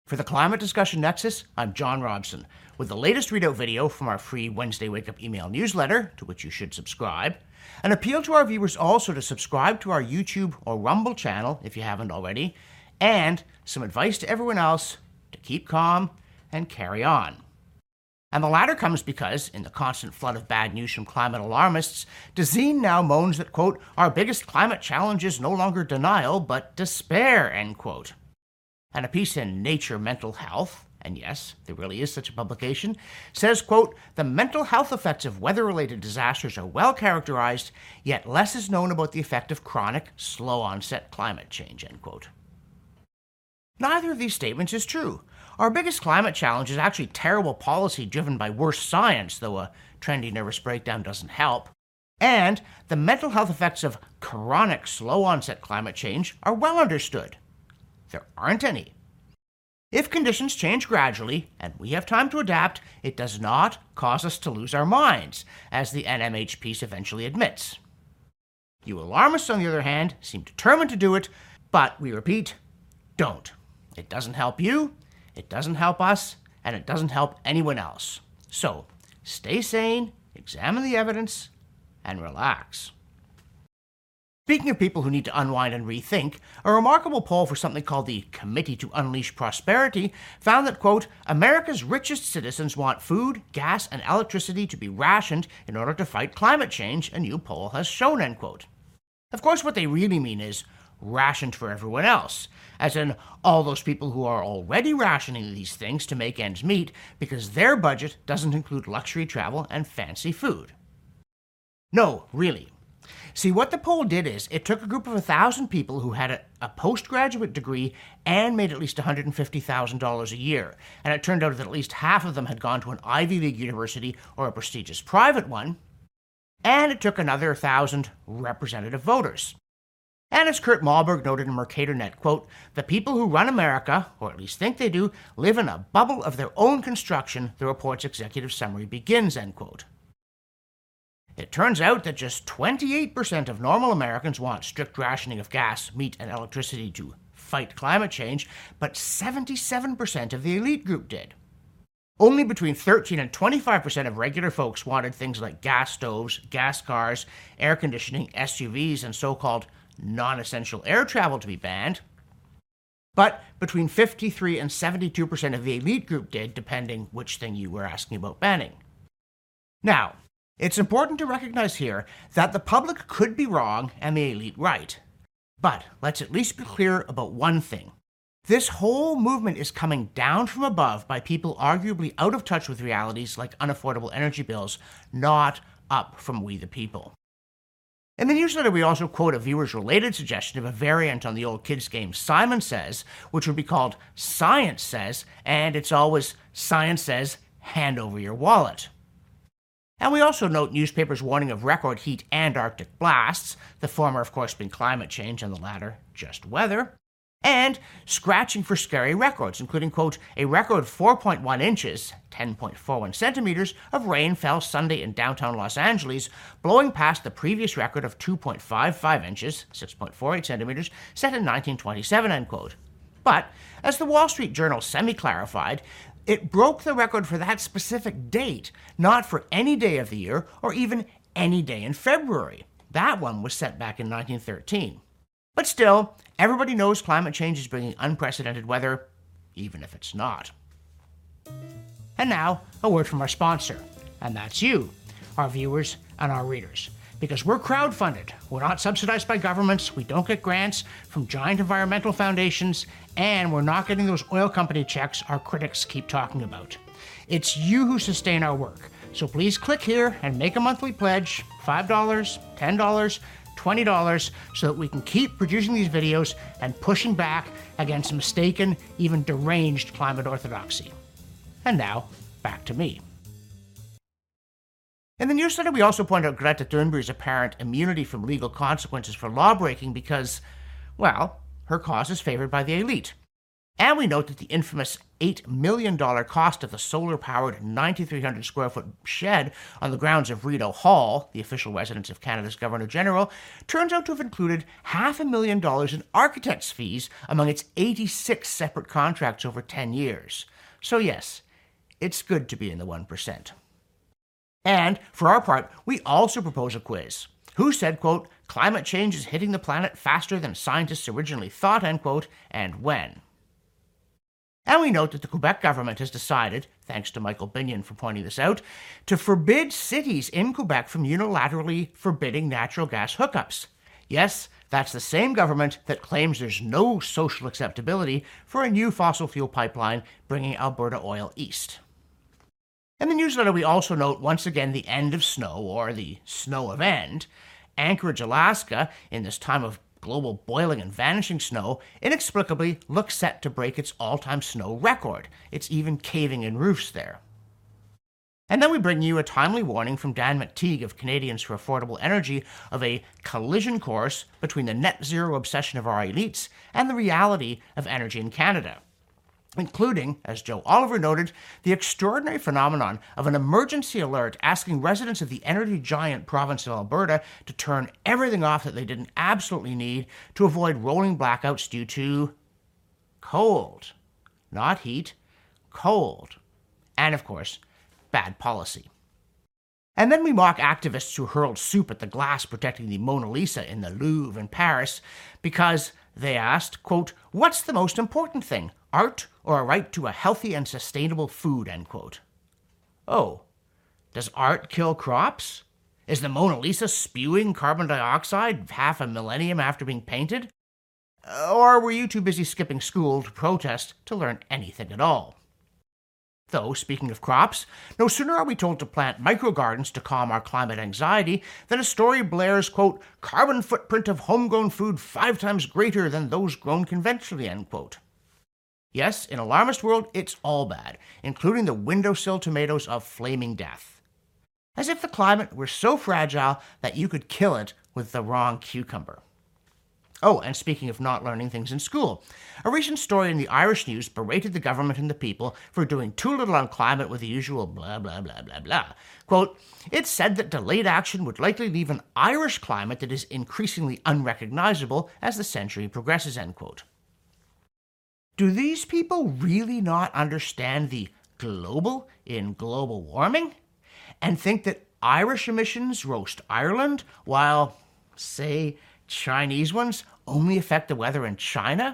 For the Climate Discussion Nexus, I'm John Robson, with the latest readout video from our free Wednesday Wake Up email newsletter, to which you should subscribe, an appeal to our viewers also to subscribe to our YouTube or Rumble channel if you haven't already, and some advice to everyone else to keep calm and carry on. And the latter comes because, in the constant flood of bad news from climate alarmists, Dezeen now moans that, quote, our biggest climate challenge is no longer denial, but despair, end quote. And a piece in Nature Mental Health, and yes, there really is such a publication, says, quote, the mental health effects of weather-related disasters are well characterized, yet less is known about the effect of chronic, slow-onset climate change, end quote. Neither of these statements is true. Our biggest climate challenge is actually terrible policy driven by worse science, though a trendy nervous breakdown doesn't help. And the mental health effects of chronic, slow-onset climate change are well understood. There aren't any. If conditions change gradually, and we have time to adapt, it does not cause us to lose our minds, as the NMH piece eventually admits. You alarmists, on the other hand, seem determined to do it, but, we repeat, don't. It doesn't help you, it doesn't help us, and it doesn't help anyone else. So, stay sane, examine the evidence, and relax. Speaking of people who need to unwind and rethink, a remarkable poll for something called the Committee to Unleash Prosperity found that, quote, America's richest citizens want food, gas, and electricity to be rationed in order to fight climate change, a new poll has shown, end quote. Of course, what they really mean is rationed for everyone else, as in all those people who are already rationing these things to make ends meet because their budget doesn't include luxury travel and fancy food. No, really. See, what the poll did is it took a group of 1,000 people who had a postgraduate degree and made at least $150,000 a year, and it turned out that at least half of them had gone to an Ivy League university or a prestigious private one, and it took another 1,000 representative voters. And as Kurt Malberg noted in MercatorNet, quote, the people who run America, or at least think they do, live in a bubble of their own construction, the report's executive summary begins, end quote. It turns out that just 28% of normal Americans want strict rationing of gas, meat, and electricity to fight climate change, but 77% of the elite group did. Only between 13 and 25% of regular folks wanted things like gas stoves, gas cars, air conditioning, SUVs, and so-called non-essential air travel to be banned. But between 53 and 72% of the elite group did, depending which thing you were asking about banning. Now, it's important to recognize here that the public could be wrong and the elite right. But let's at least be clear about one thing. This whole movement is coming down from above by people arguably out of touch with realities like unaffordable energy bills, not up from we the people. In the newsletter, we also quote a viewer's related suggestion of a variant on the old kids' game Simon Says, which would be called Science Says, and it's always Science Says, hand over your wallet. And we also note newspapers' warning of record heat and Arctic blasts, the former, of course, being climate change and the latter just weather, and scratching for scary records, including, quote, a record 4.1 inches, 10.41 centimeters, of rain fell Sunday in downtown Los Angeles, blowing past the previous record of 2.55 inches, 6.48 centimeters, set in 1927, end quote. But, as the Wall Street Journal semi-clarified, it broke the record for that specific date, not for any day of the year or even any day in February. That one was set back in 1913. But still, everybody knows climate change is bringing unprecedented weather, even if it's not. And now, a word from our sponsor, and that's you, our viewers and our readers. Because we're crowdfunded, we're not subsidized by governments, we don't get grants from giant environmental foundations, and we're not getting those oil company checks our critics keep talking about. It's you who sustain our work, so please click here and make a monthly pledge, $5, $10, $20, so that we can keep producing these videos and pushing back against mistaken, even deranged climate orthodoxy. And now, back to me. In the newsletter, we also point out Greta Thunberg's apparent immunity from legal consequences for lawbreaking because, well, her cause is favored by the elite. And we note that the infamous $8 million cost of the solar-powered 9,300 square foot shed on the grounds of Rideau Hall, the official residence of Canada's Governor-General, turns out to have included $500,000 in architect's fees among its 86 separate contracts over 10 years. So yes, it's good to be in the 1%. And, for our part, we also propose a quiz. Who said, quote, climate change is hitting the planet faster than scientists originally thought, end quote, and when? And we note that the Quebec government has decided, thanks to Michael Binion for pointing this out, to forbid cities in Quebec from unilaterally forbidding natural gas hookups. Yes, that's the same government that claims there's no social acceptability for a new fossil fuel pipeline bringing Alberta oil east. In the newsletter, we also note once again the end of snow, or the snow of end. Anchorage, Alaska, in this time of global boiling and vanishing snow, inexplicably looks set to break its all-time snow record. It's even caving in roofs there. And then we bring you a timely warning from Dan McTeague of Canadians for Affordable Energy of a collision course between the net zero obsession of our elites and the reality of energy in Canada, including, as Joe Oliver noted, the extraordinary phenomenon of an emergency alert asking residents of the energy giant province of Alberta to turn everything off that they didn't absolutely need to avoid rolling blackouts due to cold. Not heat, cold. And, of course, bad policy. And then we mock activists who hurled soup at the glass protecting the Mona Lisa in the Louvre in Paris because they asked, quote, what's the most important thing, art or a right to a healthy and sustainable food, end quote. Oh, does art kill crops? Is the Mona Lisa spewing carbon dioxide half a millennium after being painted? Or were you too busy skipping school to protest to learn anything at all? Though, speaking of crops, no sooner are we told to plant microgardens to calm our climate anxiety than a story blares, quote, carbon footprint of homegrown food 5 times greater than those grown conventionally, end quote. Yes, in Alarmist World, it's all bad, including the windowsill tomatoes of flaming death. As if the climate were so fragile that you could kill it with the wrong cucumber. Oh, and speaking of not learning things in school, a recent story in the Irish News berated the government and the people for doing too little on climate with the usual blah, blah, blah, blah, blah. Quote, it said that delayed action would likely leave an Irish climate that is increasingly unrecognizable as the century progresses, end quote. Do these people really not understand the global in global warming? And think that Irish emissions roast Ireland while, say, Chinese ones only affect the weather in China?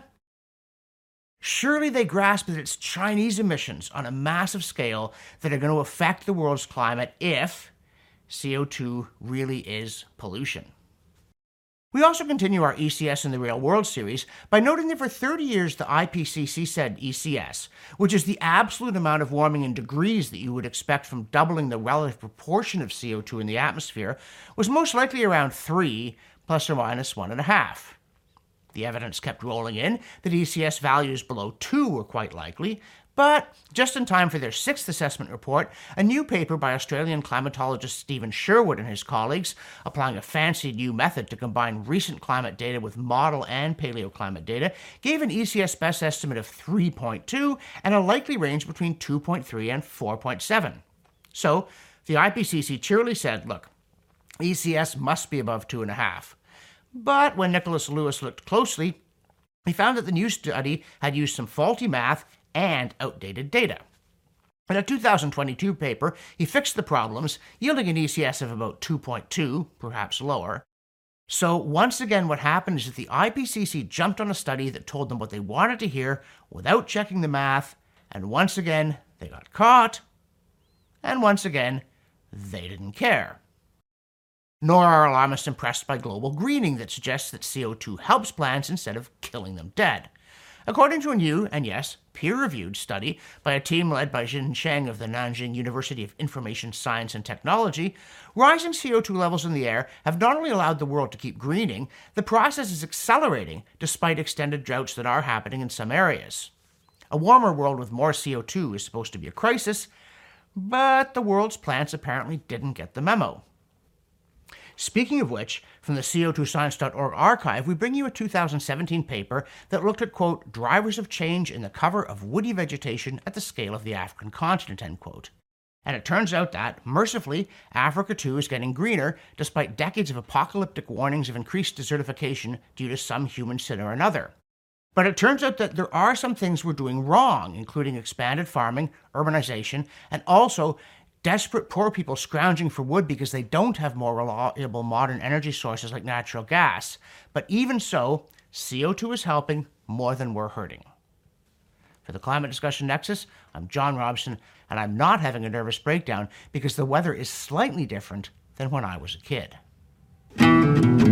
Surely they grasp that it's Chinese emissions on a massive scale that are going to affect the world's climate if CO2 really is pollution. We also continue our ECS in the Real World series by noting that for 30 years the IPCC said ECS, which is the absolute amount of warming in degrees that you would expect from doubling the relative proportion of CO2 in the atmosphere, was most likely around 3 plus or minus 1.5. The evidence kept rolling in that ECS values below 2 were quite likely, but just in time for their 6th assessment report, a new paper by Australian climatologist Stephen Sherwood and his colleagues, applying a fancy new method to combine recent climate data with model and paleoclimate data, gave an ECS best estimate of 3.2 and a likely range between 2.3 and 4.7. So, the IPCC cheerily said, look, ECS must be above 2.5. But when Nicholas Lewis looked closely, he found that the new study had used some faulty math and outdated data. In a 2022 paper, he fixed the problems, yielding an ECS of about 2.2, perhaps lower. So once again, what happened is that the IPCC jumped on a study that told them what they wanted to hear without checking the math, and once again, they got caught, and once again, they didn't care. Nor are alarmists impressed by global greening that suggests that CO2 helps plants instead of killing them dead. According to a new, and yes, peer-reviewed study by a team led by Xin Sheng of the Nanjing University of Information Science and Technology, rising CO2 levels in the air have not only allowed the world to keep greening, the process is accelerating despite extended droughts that are happening in some areas. A warmer world with more CO2 is supposed to be a crisis, but the world's plants apparently didn't get the memo. Speaking of which, from the CO2science.org archive, we bring you a 2017 paper that looked at, quote, drivers of change in the cover of woody vegetation at the scale of the African continent, end quote. And it turns out that, mercifully, Africa too is getting greener, despite decades of apocalyptic warnings of increased desertification due to some human sin or another. But it turns out that there are some things we're doing wrong, including expanded farming, urbanization, and also desperate poor people scrounging for wood because they don't have more reliable modern energy sources like natural gas. But even so, CO2 is helping more than we're hurting. For the Climate Discussion Nexus, I'm John Robson, and I'm not having a nervous breakdown because the weather is slightly different than when I was a kid.